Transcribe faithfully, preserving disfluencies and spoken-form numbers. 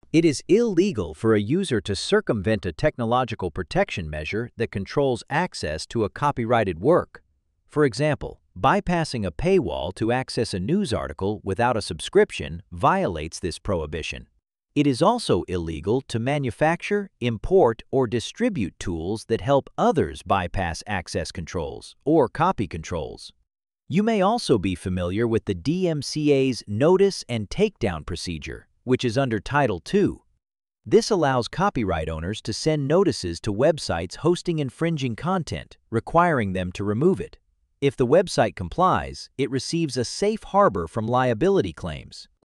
It is illegal for a user to circumvent a technological protection measure that controls access to a copyrighted work. For example, bypassing a paywall to access a news article without a subscription violates this prohibition. It is also illegal to manufacture, import, or distribute tools that help others bypass access controls or copy controls. You may also be familiar with the D M C A's Notice and Takedown procedure, which is under Title two. This allows copyright owners to send notices to websites hosting infringing content, requiring them to remove it. If the website complies, it receives a safe harbor from liability claims.